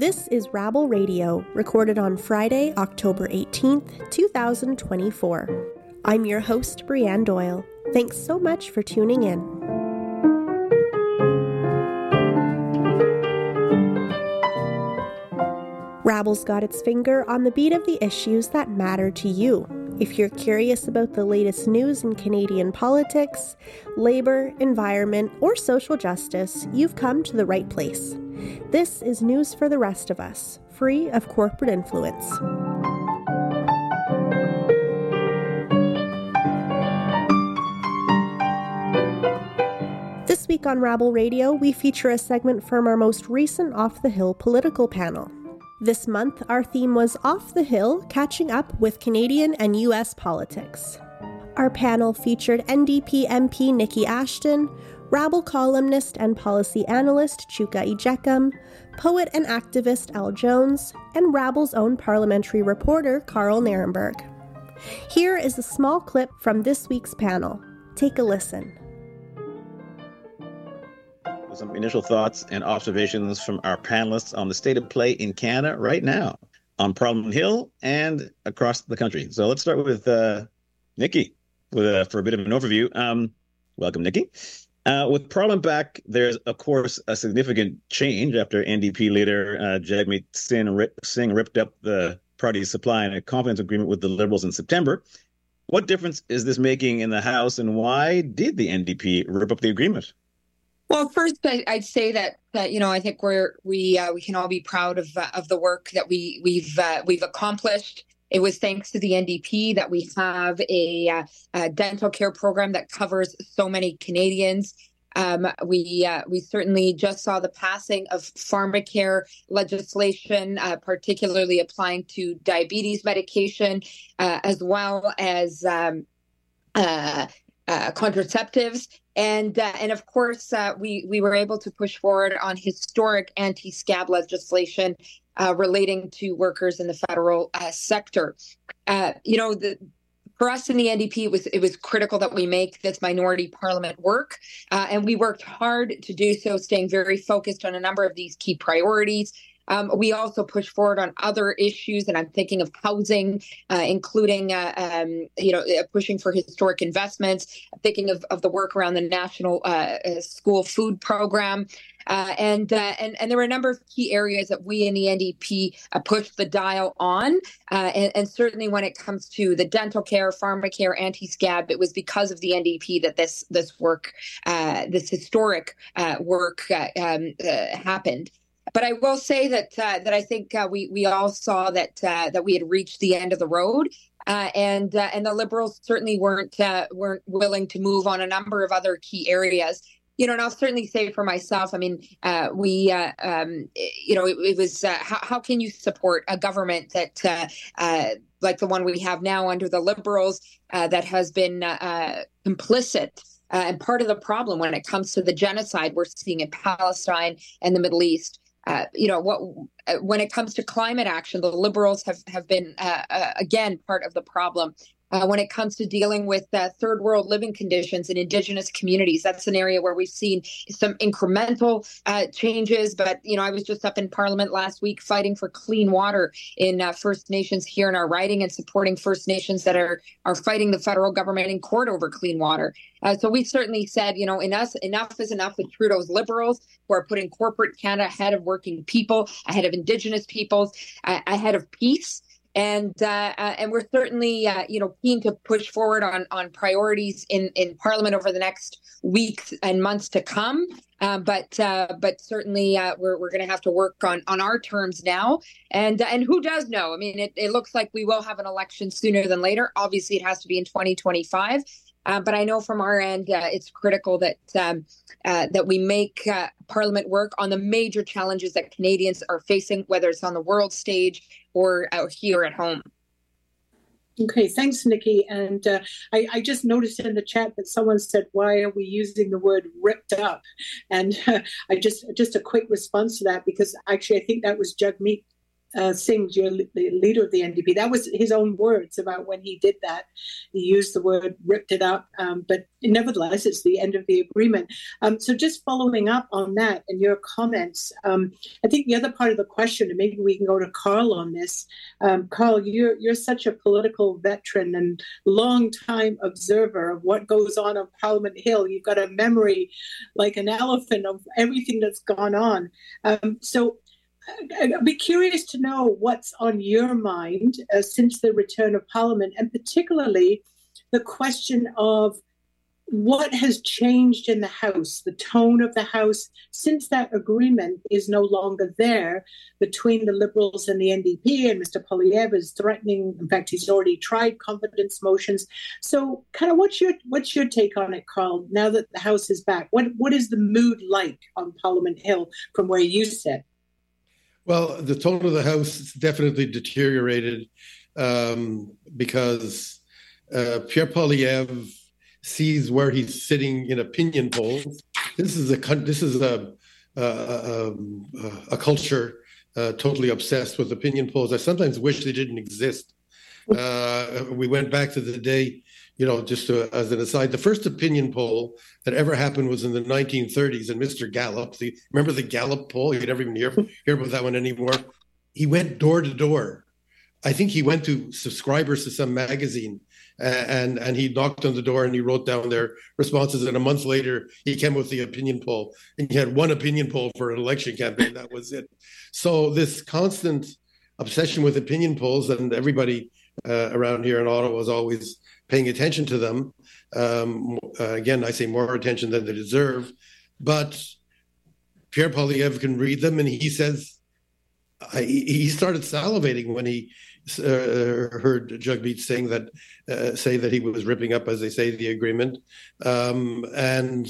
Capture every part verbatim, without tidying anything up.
This is Rabble Radio, recorded on Friday, October eighteenth, twenty twenty-four. I'm your host, Brianne Doyle. Thanks so much for tuning in. Rabble's got its finger on the beat of the issues that matter to you. If you're curious about the latest news in Canadian politics, labor, environment, or social justice, you've come to the right place. This is News for the Rest of Us, free of corporate influence. This week on Rabble Radio, we feature a segment from our most recent Off the Hill political panel. This month, our theme was Off the Hill, catching up with Canadian and U S politics. Our panel featured N D P M P Nikki Ashton, Rabble columnist and policy analyst Chuka Ejekam, poet and activist Al Jones, and Rabble's own parliamentary reporter Carl Nirenberg. Here is a small clip from this week's panel. Take a listen. Some initial thoughts and observations from our panelists on the state of play in Canada right now, on Parliament Hill and across the country. So let's start with uh, Nikki with a, for a bit of an overview. Um, welcome, Nikki. Uh, with Parliament back, there's, of course, a significant change after N D P leader uh, Jagmeet Singh, rip, Singh ripped up the party's supply in a confidence agreement with the Liberals in September. What difference is this making in the House, and why did the N D P rip up the agreement? Well, first, I, I'd say that that you know I think we're we uh, we can all be proud of uh, of the work that we we've uh, we've accomplished. It was thanks to the N D P that we have a, uh, a dental care program that covers so many Canadians. Um, we uh, we certainly just saw the passing of pharmacare legislation, uh, particularly applying to diabetes medication, uh, as well as um, uh, uh, contraceptives. And uh, and of course, uh, we, we were able to push forward on historic anti-scab legislation uh, relating to workers in the federal uh, sector. Uh, you know, the, for us in the N D P, it was it was critical that we make this minority parliament work, uh, and we worked hard to do so, staying very focused on a number of these key priorities. Um, we also push forward on other issues, and I'm thinking of housing, uh, including, uh, um, you know, uh, pushing for historic investments, thinking of, of the work around the National uh, School Food Program. Uh, and, uh, and and there were a number of key areas that we in the N D P uh, pushed the dial on. Uh, and, and certainly when it comes to the dental care, pharmacare, anti-scab, it was because of the N D P that this this work, uh, this historic uh, work uh, um, uh, happened. But I will say that uh, that I think uh, we we all saw that uh, that we had reached the end of the road, uh, and uh, and the Liberals certainly weren't uh, weren't willing to move on a number of other key areas. You know, and I'll certainly say for myself, I mean, uh, we, uh, um, you know, it, it was uh, how, how can you support a government that uh, uh, like the one we have now under the Liberals uh, that has been uh, complicit uh, and part of the problem when it comes to the genocide we're seeing in Palestine and the Middle East. Uh, you know, what when it comes to climate action, the Liberals have, have been, uh, uh, again, part of the problem. Uh, when it comes to dealing with uh, third world living conditions in Indigenous communities, that's an area where we've seen some incremental uh, changes. But, you know, I was just up in Parliament last week fighting for clean water in uh, First Nations here in our riding and supporting First Nations that are are fighting the federal government in court over clean water. Uh, so we certainly said, you know, enough, enough is enough with Trudeau's Liberals who are putting corporate Canada ahead of working people, ahead of Indigenous peoples, uh, ahead of peace. And uh, uh, and we're certainly, uh, you know, keen to push forward on on priorities in, in Parliament over the next weeks and months to come. Uh, but uh, but certainly uh, we're we're going to have to work on, on our terms now. And and who does know? I mean, it, it looks like we will have an election sooner than later. Obviously, it has to be in twenty twenty-five. Uh, but I know from our end, uh, it's critical that um, uh, that we make uh, Parliament work on the major challenges that Canadians are facing, whether it's on the world stage or out here at home. Okay, thanks, Nikki. And uh, I, I just noticed in the chat that someone said, why are we using the word ripped up? And uh, I just just a quick response to that, because actually I think that was Jagmeet uh, Singh, your the leader of the N D P. That was his own words about when he did that. He used the word ripped it up, um, but nevertheless, it's the end of the agreement. Um, so just following up on that and your comments, um, I think the other part of the question, and maybe we can go to Carl on this. Um, Carl, you're you're such a political veteran and long-time observer of what goes on on Parliament Hill. You've got a memory like an elephant of everything that's gone on. Um, so I'd be curious to know what's on your mind uh, since the return of Parliament, and particularly the question of what has changed in the House, the tone of the House since that agreement is no longer there between the Liberals and the N D P, and Mister Poilievre is threatening. In fact, he's already tried confidence motions. So, kind of, what's your what's your take on it, Carl? Now that the House is back, what what is the mood like on Parliament Hill from where you sit? Well, the tone of the House has definitely deteriorated um, because uh, Pierre Poilievre sees where he's sitting in opinion polls. This is a this is a a, a, a culture uh, totally obsessed with opinion polls. I sometimes wish they didn't exist. Uh, we went back to the day, you know, just to, as an aside, the first opinion poll that ever happened was in the nineteen thirties, and Mister Gallup, the, remember the Gallup poll? You never even hear, hear about that one anymore. He went door to door. I think he went to subscribers to some magazine, uh, and, and he knocked on the door and he wrote down their responses. And a month later, he came with the opinion poll. And he had one opinion poll for an election campaign. That was it. So this constant obsession with opinion polls, and everybody uh, around here in Ottawa was always paying attention to them. Um, uh, again, I say more attention than they deserve. But Pierre Poilievre can read them, and he says, I, he started salivating when he uh, heard Jagmeet Singh that uh, say that he was ripping up, as they say, the agreement. Um, and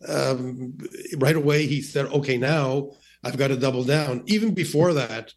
um, right away he said, okay, now I've got to double down. Even before that,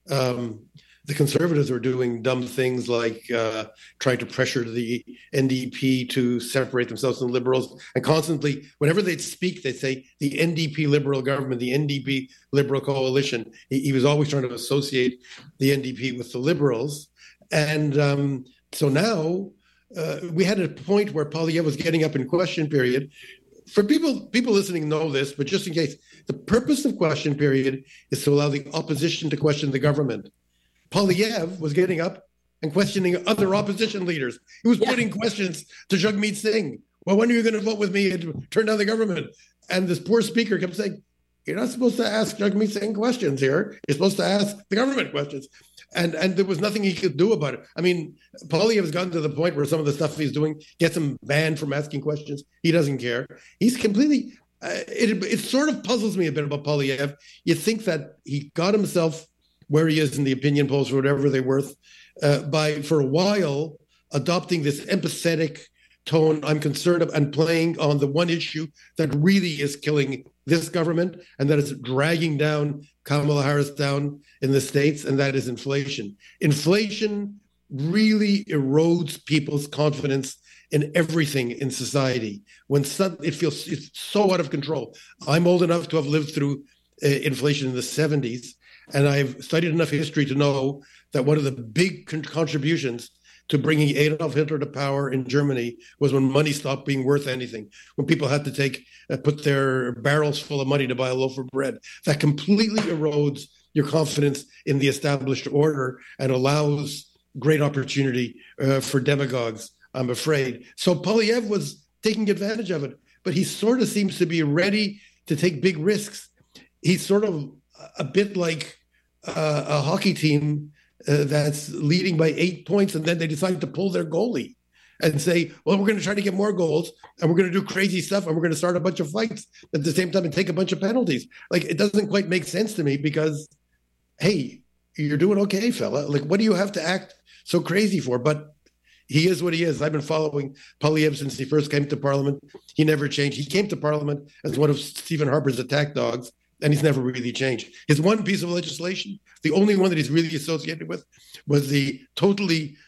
um, the Conservatives were doing dumb things like uh, trying to pressure the N D P to separate themselves from the Liberals. And constantly, whenever they'd speak, they'd say the N D P Liberal government, the N D P Liberal coalition. He, he was always trying to associate the N D P with the Liberals. And um, so now uh, we had a point where Poilievre was getting up in question period. For people, people listening know this, but just in case, the purpose of question period is to allow the opposition to question the government. Poilievre was getting up and questioning other opposition leaders. He was yeah. putting questions to Jagmeet Singh. Well, when are you going to vote with me and turn down the government? And this poor speaker kept saying, you're not supposed to ask Jagmeet Singh questions here. You're supposed to ask the government questions. And and there was nothing he could do about it. I mean, Poilievre has gotten to the point where some of the stuff he's doing gets him banned from asking questions. He doesn't care. He's completely, uh, it, it sort of puzzles me a bit about Poilievre. You think that he got himself where he is in the opinion polls, or whatever they're worth, uh, by, for a while, adopting this empathetic tone. I'm concerned of, and playing on the one issue that really is killing this government, and that is dragging down Kamala Harris down in the States, and that is inflation. Inflation really erodes people's confidence in everything in society. When some, it feels it's so out of control. I'm old enough to have lived through uh, inflation in the seventies. And I've studied enough history to know that one of the big con- contributions to bringing Adolf Hitler to power in Germany was when money stopped being worth anything, when people had to take, uh, put their barrels full of money to buy a loaf of bread. That completely erodes your confidence in the established order and allows great opportunity uh, for demagogues, I'm afraid. So Poilievre was taking advantage of it, but he sort of seems to be ready to take big risks. He's sort of a bit like uh, a hockey team uh, that's leading by eight points, and then they decide to pull their goalie and say, well, we're going to try to get more goals, and we're going to do crazy stuff, and we're going to start a bunch of fights at the same time and take a bunch of penalties. Like, it doesn't quite make sense to me because, hey, you're doing okay, fella. Like, what do you have to act so crazy for? But he is what he is. I've been following Poilievre since he first came to Parliament. He never changed. He came to Parliament as one of Stephen Harper's attack dogs, and he's never really changed. His one piece of legislation, the only one that he's really associated with, was the totally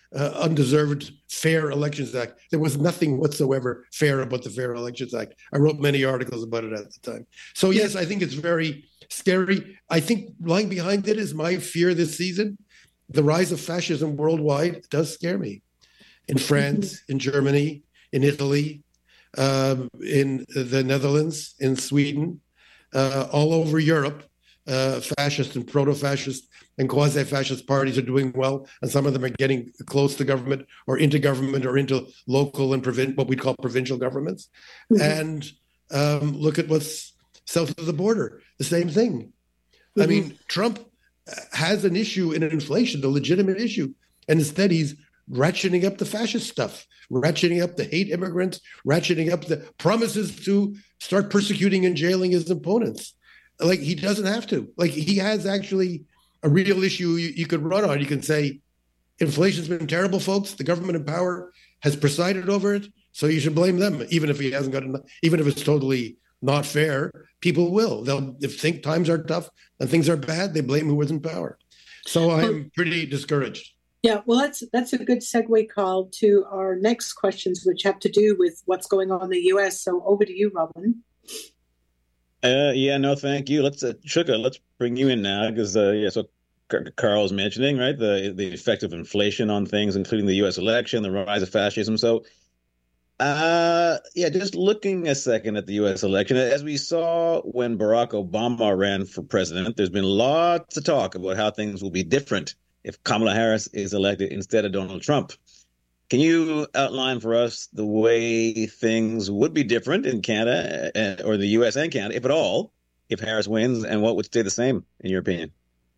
uh, undeserved Fair Elections Act. There was nothing whatsoever fair about the Fair Elections Act. I wrote many articles about it at the time. So yes, I think it's very scary. I think lying behind it is my fear this season. The rise of fascism worldwide does scare me. In France, in Germany, in Italy, um, in the Netherlands, in Sweden, uh, all over Europe, uh, fascist and proto-fascist and quasi-fascist parties are doing well, and some of them are getting close to government or into government or into local and provin- what we call provincial governments. Mm-hmm. And um, look at what's south of the border, the same thing. Mm-hmm. I mean, Trump has an issue in inflation, the legitimate issue, and instead he's ratcheting up the fascist stuff, ratcheting up the hate immigrants, ratcheting up the promises to start persecuting and jailing his opponents. Like, he doesn't have to. Like, he has actually a real issue you, you could run on. You can say, inflation's been terrible, folks. The government in power has presided over it, so you should blame them, even if he hasn't got enough, even if it's totally not fair. People will. They'll, if think times are tough and things are bad, they blame who was in power. So I'm pretty discouraged. Yeah, well, that's that's a good segue call to our next questions, which have to do with what's going on in the U S. So over to you, Robin. Uh, yeah, no, thank you. Let's, uh, Shuka, let's bring you in now, because uh, yeah, so Carl's mentioning, right, the the effect of inflation on things, including the U S election, the rise of fascism. So, uh, yeah, just looking a second at the U S election, as we saw when Barack Obama ran for president, there's been lots of talk about how things will be different if Kamala Harris is elected instead of Donald Trump. Can you outline for us the way things would be different in Canada, or the U S and Canada, if at all, if Harris wins, and what would stay the same, in your opinion?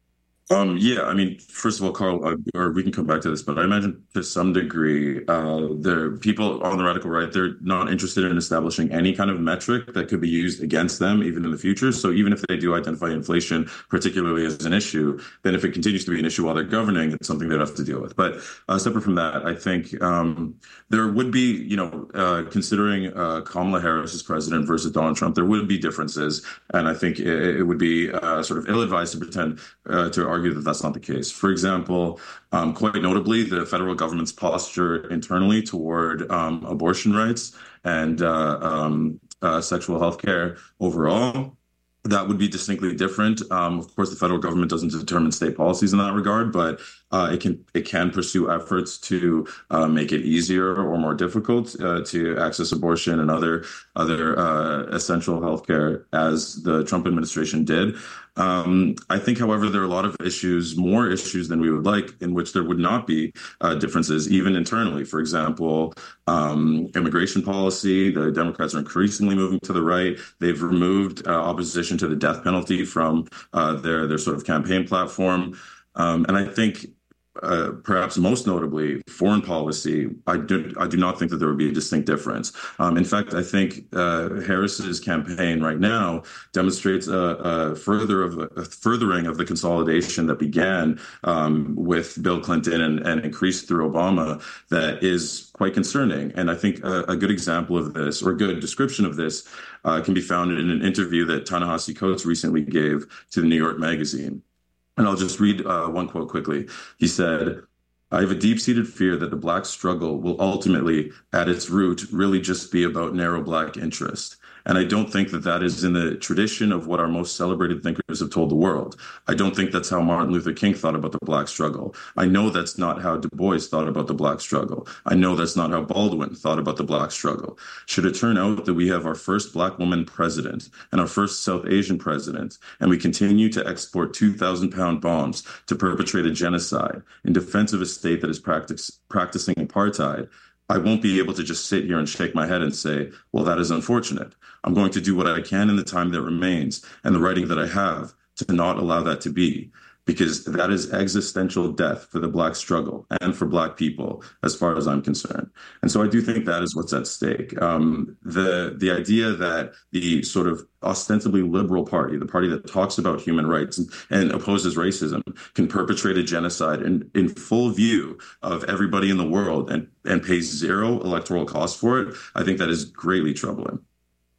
Um, yeah, I mean, first of all, Carl, uh, or we can come back to this, but I imagine to some degree, uh, the people on the radical right, they're not interested in establishing any kind of metric that could be used against them, even in the future. So even if they do identify inflation particularly as an issue, then if it continues to be an issue while they're governing, it's something they'd have to deal with. But uh, separate from that, I think um, there would be, you know, uh, considering uh, Kamala Harris as president versus Donald Trump, there would be differences. And I think it, it would be uh, sort of ill-advised to pretend uh, to argue that that's not the case. For example, um, quite notably, the federal government's posture internally toward um, abortion rights and uh, um, uh, sexual health care overall, that would be distinctly different. Um, of course, the federal government doesn't determine state policies in that regard, but uh, it can it can pursue efforts to uh, make it easier or more difficult uh, to access abortion and other other uh, essential healthcare, as the Trump administration did. Um, I think, however, there are a lot of issues, more issues than we would like, in which there would not be uh, differences, even internally. For example, um, immigration policy. The Democrats are increasingly moving to the right. They've removed uh, opposition to the death penalty from uh, their their sort of campaign platform. Um, and I think Uh, perhaps most notably, foreign policy, I do, I do not think that there would be a distinct difference. Um, in fact, I think uh, Harris's campaign right now demonstrates a, a further of a furthering of the consolidation that began um, with Bill Clinton and, and increased through Obama that is quite concerning. And I think a, a good example of this, or a good description of this, uh, can be found in an interview that Ta-Nehisi Coates recently gave to the New York Magazine. And I'll just read uh, one quote quickly. He said, "I have a deep-seated fear that the Black struggle will ultimately, at its root, really just be about narrow Black interest. And I don't think that that is in the tradition of what our most celebrated thinkers have told the world. I don't think that's how Martin Luther King thought about the Black struggle. I know that's not how Du Bois thought about the Black struggle. I know that's not how Baldwin thought about the Black struggle. Should it turn out that we have our first Black woman president and our first South Asian president, and we continue to export two thousand pound bombs to perpetrate a genocide in defense of a state that is practice, practicing apartheid, I won't be able to just sit here and shake my head and say, well, that is unfortunate. I'm going to do what I can in the time that remains and the writing that I have to not allow that to be, because that is existential death for the Black struggle and for Black people, as far as I'm concerned. And so I do think that is what's at stake. Um, the the idea that the sort of ostensibly liberal party, the party that talks about human rights and, and opposes racism, can perpetrate a genocide in, in full view of everybody in the world and, and pays zero electoral cost for it, I think that is greatly troubling.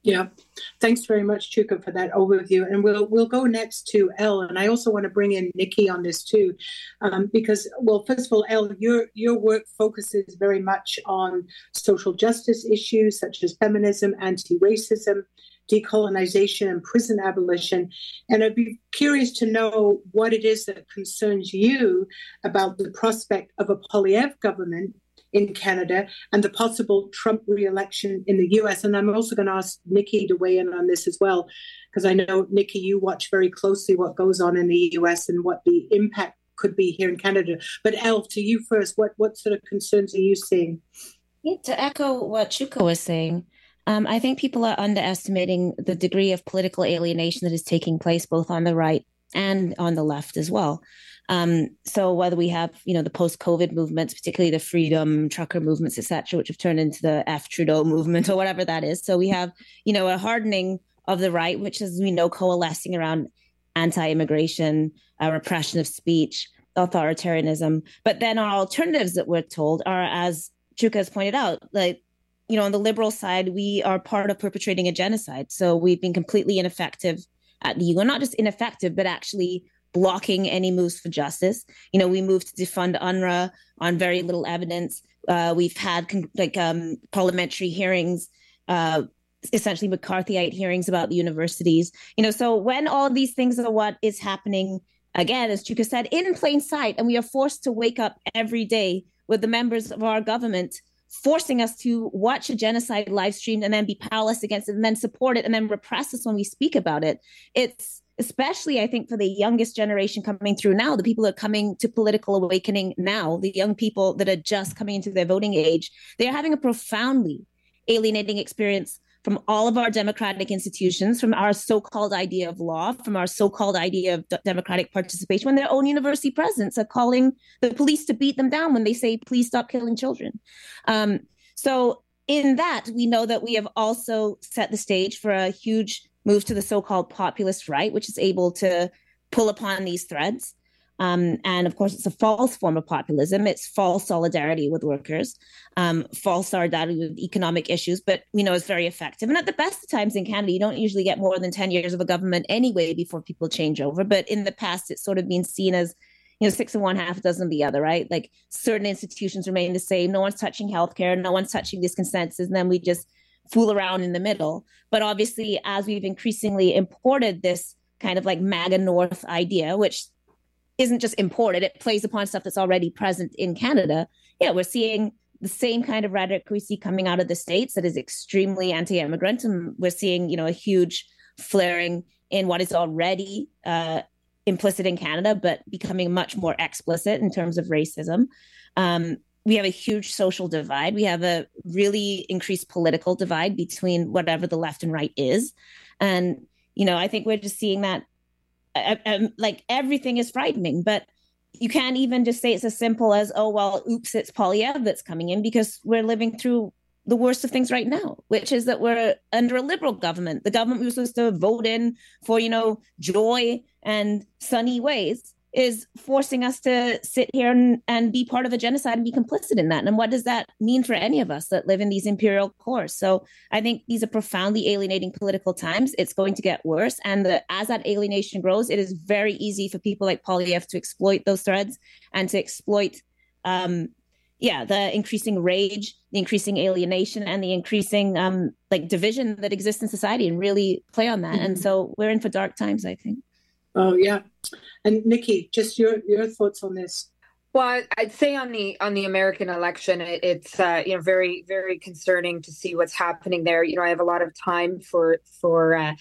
Yeah, thanks very much, Chuka, for that overview. And we'll we'll go next to Elle, and I also want to bring in Nikki on this too, um, because well, first of all, Elle, your your work focuses very much on social justice issues such as feminism, anti-racism, decolonization, and prison abolition. And I'd be curious to know what it is that concerns you about the prospect of a Poilievre government in Canada and the possible Trump re-election in the U S. And I'm also going to ask Nikki to weigh in on this as well, because I know, Nikki, you watch very closely what goes on in the U S and what the impact could be here in Canada. But Elle, to you first, what, what sort of concerns are you seeing? Yeah, to echo what Chuka was saying, um, I think people are underestimating the degree of political alienation that is taking place both on the right and on the left as well. Um, so whether we have, you know, the post-COVID movements, particularly the freedom trucker movements, et cetera, which have turned into the F Trudeau movement or whatever that is. So we have, you know, a hardening of the right, which is, we know, coalescing around anti-immigration, uh, repression of speech, authoritarianism. But then our alternatives that we're told are, as Chuka has pointed out, like, you know, on the liberal side, we are part of perpetrating a genocide. So we've been completely ineffective at the U N, not just ineffective, but actually blocking any moves for justice. You know, we moved to defund UNRWA on very little evidence. Uh, we've had con- like um, parliamentary hearings, uh, essentially McCarthyite hearings about the universities. You know, so when all of these things are what is happening, again, as Chuka said, in plain sight, and we are forced to wake up every day with the members of our government forcing us to watch a genocide live streamed and then be powerless against it and then support it and then repress us when we speak about it. It's especially, I think, for the youngest generation coming through now, the people that are coming to political awakening now, the young people that are just coming into their voting age, they're having a profoundly alienating experience from all of our democratic institutions, from our so-called idea of law, from our so-called idea of d- democratic participation, when their own university presidents are calling the police to beat them down when they say, please stop killing children. Um, so in that, we know that we have also set the stage for a huge move to the so-called populist right, which is able to pull upon these threads. Um, and of course, it's a false form of populism. It's false solidarity with workers, um, false solidarity with economic issues, but we know it's very effective. And at the best of times in Canada, you don't usually get more than ten years of a government anyway before people change over. But in the past, it's sort of been seen as, you know, six of one, half a dozen of the other, right? Like certain institutions remain the same. No one's touching healthcare. No one's touching this consensus. And then we just fool around in the middle. But obviously, as we've increasingly imported this kind of like MAGA North idea, which isn't just imported, it plays upon stuff that's already present in Canada. Yeah, we're seeing the same kind of rhetoric we see coming out of the States that is extremely anti-immigrant. And we're seeing, you know, a huge flaring in what is already uh, implicit in Canada, but becoming much more explicit in terms of racism. Um, we have a huge social divide. We have a really increased political divide between whatever the left and right is. And, you know, I think we're just seeing that I, I, like everything is frightening, but you can't even just say it's as simple as, oh, well, oops, it's Poilievre that's coming in, because we're living through the worst of things right now, which is that we're under a liberal government. The government we were supposed to vote in for, you know, joy and sunny ways is forcing us to sit here and, and be part of a genocide and be complicit in that. And what does that mean for any of us that live in these imperial cores? So I think these are profoundly alienating political times. It's going to get worse. And the, as that alienation grows, it is very easy for people like Poilievre to exploit those threads and to exploit, um, yeah, the increasing rage, the increasing alienation, and the increasing um, like division that exists in society, and really play on that. Mm-hmm. And so we're in for dark times, I think. Oh, yeah. And Nikki, just your, your thoughts on this. Well, I'd say on the on the American election, it, it's uh, you know very very concerning to see what's happening there. You know, I have a lot of time for for uh,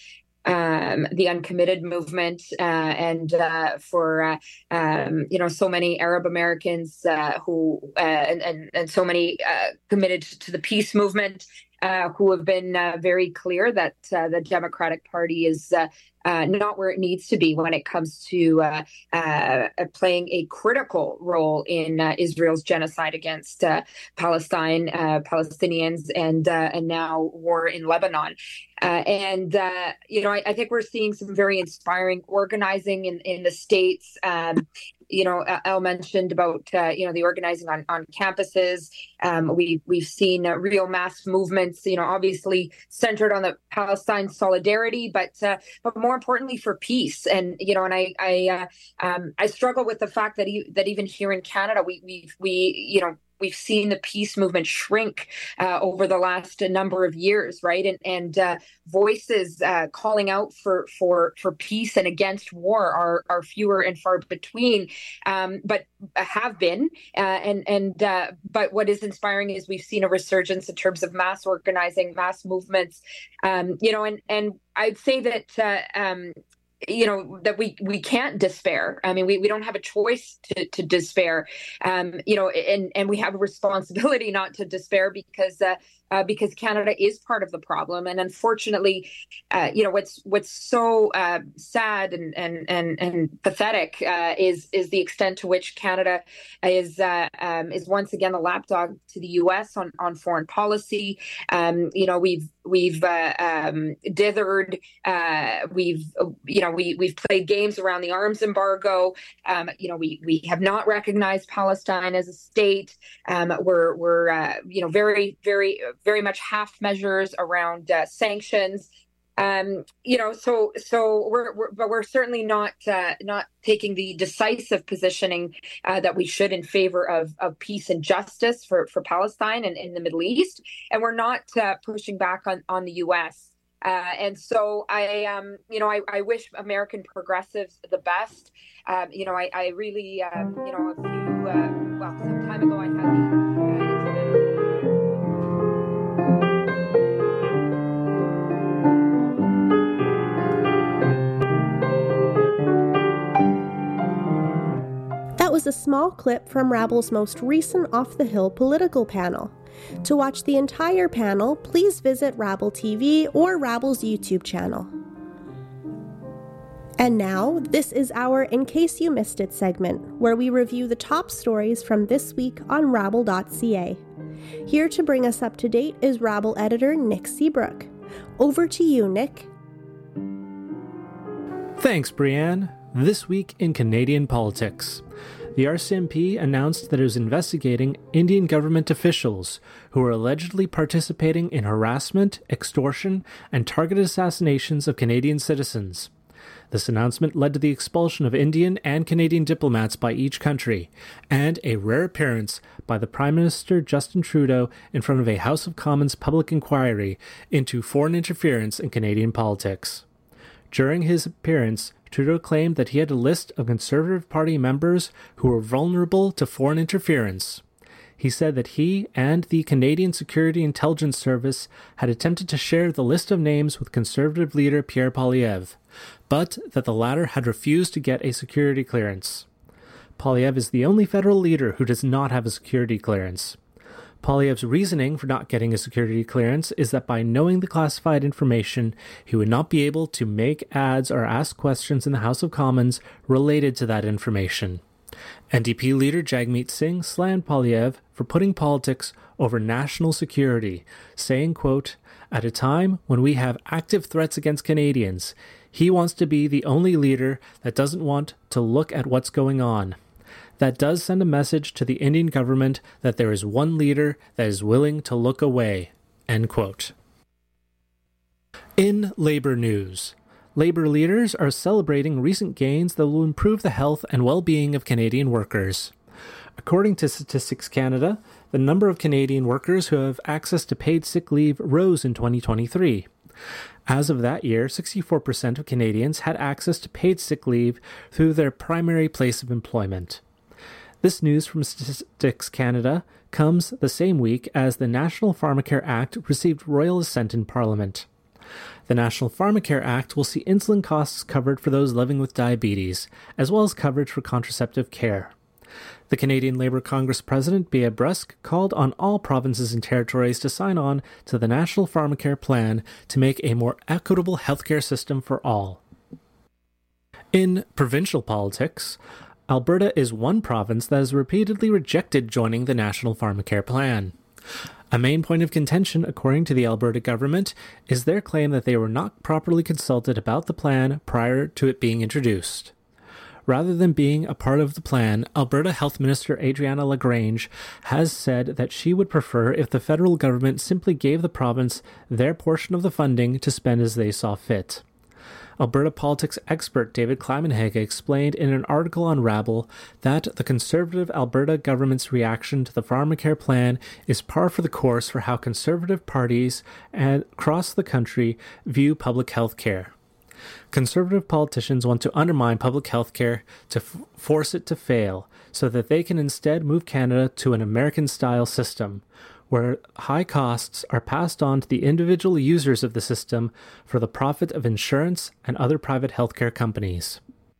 um, the uncommitted movement uh, and uh, for uh, um, you know so many Arab Americans uh, who uh, and, and and so many uh, committed to the peace movement. Uh, who have been uh, very clear that uh, the Democratic Party is uh, uh, not where it needs to be when it comes to uh, uh, playing a critical role in uh, Israel's genocide against uh, Palestine, uh, Palestinians, and uh, and now war in Lebanon. Uh, and, uh, you know, I, I think we're seeing some very inspiring organizing in, in the States. Um, you know, Al mentioned about, uh, you know, the organizing on, on campuses. Um, we, we've seen uh, real mass movements, you know, obviously centered on the Palestine solidarity, but uh, but more importantly for peace. And, you know, and I I, uh, um, I struggle with the fact that, he, that even here in Canada, we, we, we you know, we've seen the peace movement shrink uh, over the last number of years, right? And and uh, voices uh, calling out for for for peace and against war are are fewer and far between, um, but have been. Uh, and and uh, but what is inspiring is we've seen a resurgence in terms of mass organizing, mass movements. Um, you know, and and I'd say that. Uh, um, you know, that we, we can't despair. I mean, we, we don't have a choice to, to despair, um, you know, and, and we have a responsibility not to despair because uh, uh, because Canada is part of the problem. And unfortunately, uh, you know, what's what's so uh, sad and and and, and pathetic uh, is is the extent to which Canada is uh, um, is once again a lapdog to the U S on, on foreign policy. Um, you know, we've we've uh, um, dithered, uh, we've you know we we've played games around the arms embargo. Um, you know, we we have not recognized Palestine as a state. Um, we're we're uh, you know very very very much half measures around uh, sanctions. Um, you know, so so we're, we're but we're certainly not uh, not taking the decisive positioning uh, that we should in favor of of peace and justice for, for Palestine and in the Middle East, and we're not uh, pushing back on on the U S. Uh, and so I um you know I, I wish American progressives the best. Um, you know I I really um, you know a few uh, well some time ago I had the. Uh, That was a small clip from Rabble's most recent Off the Hill political panel. To watch the entire panel, please visit Rabble T V or Rabble's YouTube channel. And now, this is our In Case You Missed It segment, where we review the top stories from this week on Rabble dot c a. Here to bring us up to date is Rabble editor Nick Seabrook. Over to you, Nick. Thanks, Brianne. This week in Canadian politics. The R C M P announced that it was investigating Indian government officials who were allegedly participating in harassment, extortion, and targeted assassinations of Canadian citizens. This announcement led to the expulsion of Indian and Canadian diplomats by each country, and a rare appearance by the Prime Minister Justin Trudeau in front of a House of Commons public inquiry into foreign interference in Canadian politics. During his appearance, Trudeau claimed that he had a list of Conservative Party members who were vulnerable to foreign interference. He said that he and the Canadian Security Intelligence Service had attempted to share the list of names with Conservative leader Pierre Poilievre, but that the latter had refused to get a security clearance. Poilievre is the only federal leader who does not have a security clearance. Poilievre's reasoning for not getting a security clearance is that by knowing the classified information, he would not be able to make ads or ask questions in the House of Commons related to that information. N D P leader Jagmeet Singh slammed Poilievre for putting politics over national security, saying, quote, "At a time when we have active threats against Canadians, he wants to be the only leader that doesn't want to look at what's going on. That does send a message to the Indian government that there is one leader that is willing to look away." End quote. In Labour news, Labour leaders are celebrating recent gains that will improve the health and well-being of Canadian workers. According to Statistics Canada, the number of Canadian workers who have access to paid sick leave rose in twenty twenty-three. As of that year, sixty-four percent of Canadians had access to paid sick leave through their primary place of employment. This news from Statistics Canada comes the same week as the National Pharmacare Act received royal assent in Parliament. The National Pharmacare Act will see insulin costs covered for those living with diabetes, as well as coverage for contraceptive care. The Canadian Labour Congress President, Bea Brusk, called on all provinces and territories to sign on to the National Pharmacare Plan to make a more equitable healthcare system for all. In provincial politics, Alberta is one province that has repeatedly rejected joining the National Pharmacare Plan. A main point of contention, according to the Alberta government, is their claim that they were not properly consulted about the plan prior to it being introduced. Rather than being a part of the plan, Alberta Health Minister Adriana LaGrange has said that she would prefer if the federal government simply gave the province their portion of the funding to spend as they saw fit. Alberta politics expert David Climenhaga explained in an article on Rabble that the Conservative Alberta government's reaction to the Pharmacare plan is par for the course for how Conservative parties across the country view public health care. Conservative politicians want to undermine public health care to f- force it to fail, so that they can instead move Canada to an American-style system, where high costs are passed on to the individual users of the system for the profit of insurance and other private healthcare companies.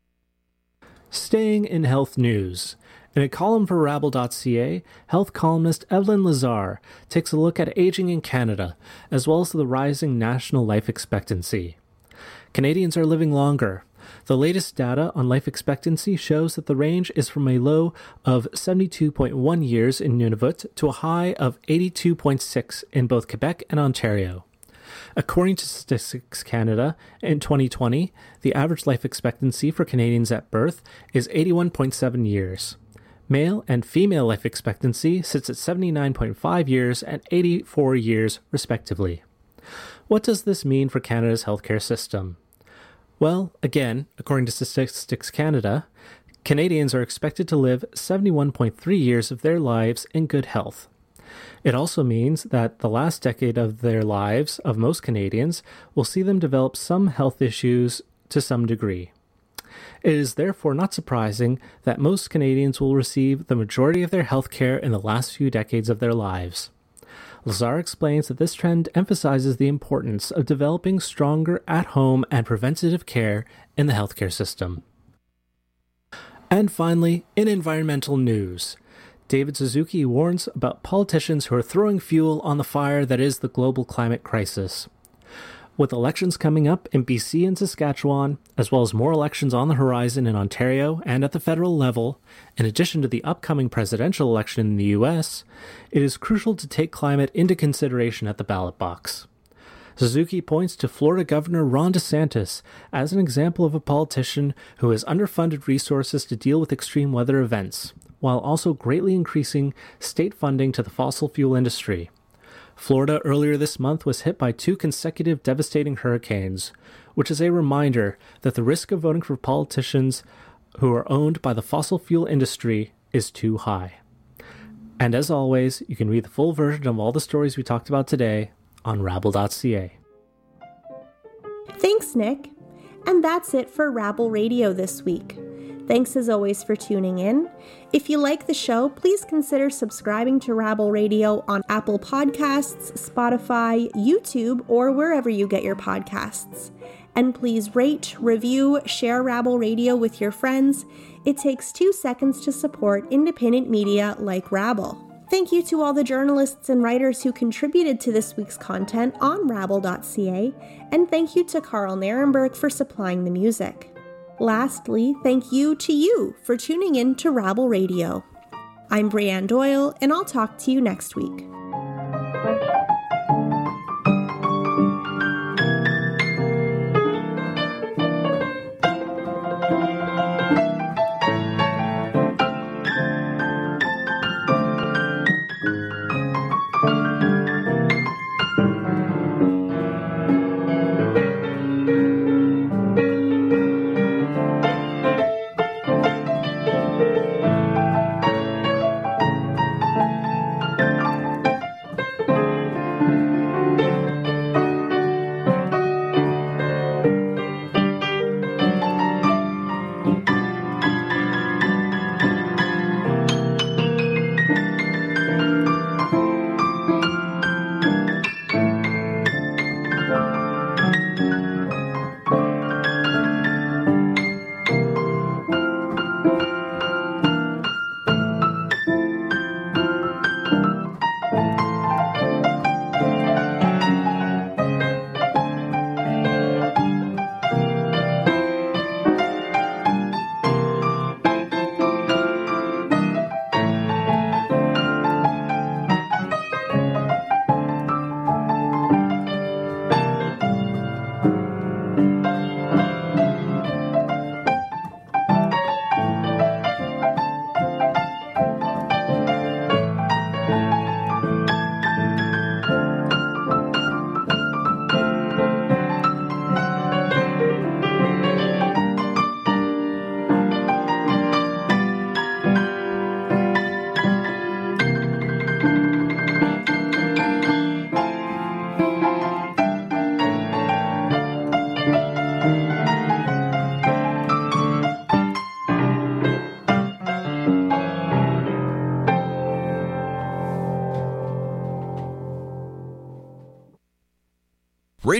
Staying in health news. In a column for Rabble dot c a, health columnist Evelyn Lazar takes a look at aging in Canada, as well as the rising national life expectancy. Canadians are living longer. The latest data on life expectancy shows that the range is from a low of seventy-two point one years in Nunavut to a high of eighty-two point six in both Quebec and Ontario. According to Statistics Canada, in twenty twenty, the average life expectancy for Canadians at birth is eighty-one point seven years. Male and female life expectancy sits at seventy-nine point five years and eighty-four years, respectively. What does this mean for Canada's healthcare system? Well, again, according to Statistics Canada, Canadians are expected to live seventy-one point three years of their lives in good health. It also means that the last decade of their lives of most Canadians will see them develop some health issues to some degree. It is therefore not surprising that most Canadians will receive the majority of their health care in the last few decades of their lives. Lazar explains that this trend emphasizes the importance of developing stronger at-home and preventative care in the healthcare system. And finally, in environmental news, David Suzuki warns about politicians who are throwing fuel on the fire that is the global climate crisis. With elections coming up in B C and Saskatchewan, as well as more elections on the horizon in Ontario and at the federal level, in addition to the upcoming presidential election in the U S, it is crucial to take climate into consideration at the ballot box. Suzuki points to Florida Governor Ron DeSantis as an example of a politician who has underfunded resources to deal with extreme weather events, while also greatly increasing state funding to the fossil fuel industry. Florida earlier this month was hit by two consecutive devastating hurricanes, which is a reminder that the risk of voting for politicians who are owned by the fossil fuel industry is too high. And as always, you can read the full version of all the stories we talked about today on Rabble dot c a. Thanks, Nick. And that's it for Rabble Radio this week. Thanks as always for tuning in. If you like the show, please consider subscribing to Rabble Radio on Apple Podcasts, Spotify, YouTube, or wherever you get your podcasts. And please rate, review, share Rabble Radio with your friends. It takes two seconds to support independent media like Rabble. Thank you to all the journalists and writers who contributed to this week's content on Rabble dot c a, and thank you to Carl Narenberg for supplying the music. Lastly, thank you to you for tuning in to Rabble Radio. I'm Brianne Doyle, and I'll talk to you next week.